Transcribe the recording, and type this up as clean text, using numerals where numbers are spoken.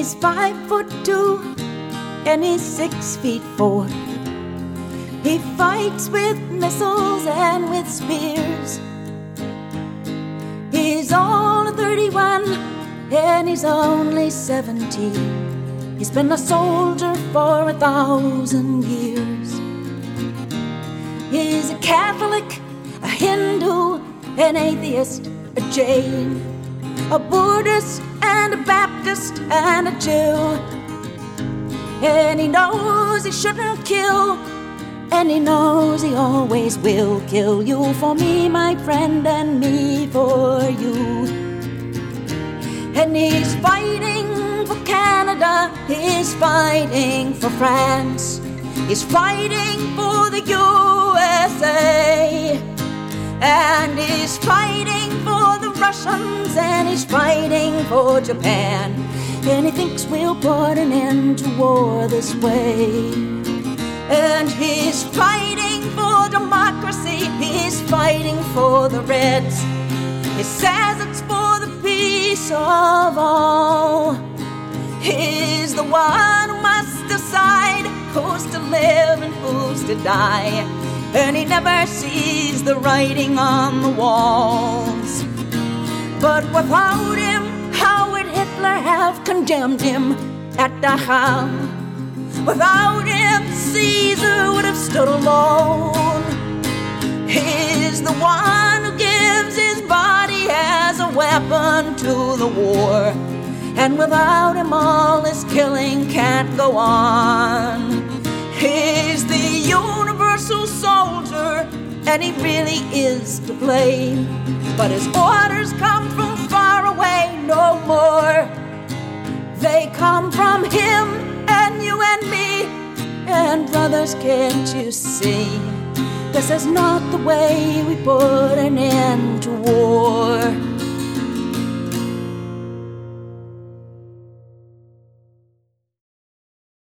He's 5'2" and he's 6'4". He fights with missiles and with spears. He's all 31 and he's only 17. He's been a soldier for 1,000 years. He's a Catholic, a Hindu, an atheist, a Jain, a Buddhist and a Baptist and a Jew. And he knows he shouldn't kill, and he knows he always will kill. You for me, my friend, and me for you. And he's fighting for Canada, he's fighting for France, he's fighting for the USA, and he's fighting for the Russians, and he's fighting for Japan. And he thinks we'll put an end to war this way. And he's fighting for democracy, he's fighting for the Reds. He says it's for the peace of all. He's the one who must decide who's to live and who's to die. And he never sees the writing on the walls. But without him, how would Hitler have condemned him at Dachau? Without him, Caesar would have stood alone. He's the one who gives his body as a weapon to the war. And without him, all this killing can't go on. He's the universal soldier, and he really is to blame. But his orders come from far away no more. They come from him and you and me. And brothers, can't you see? This is not the way we put an end to war.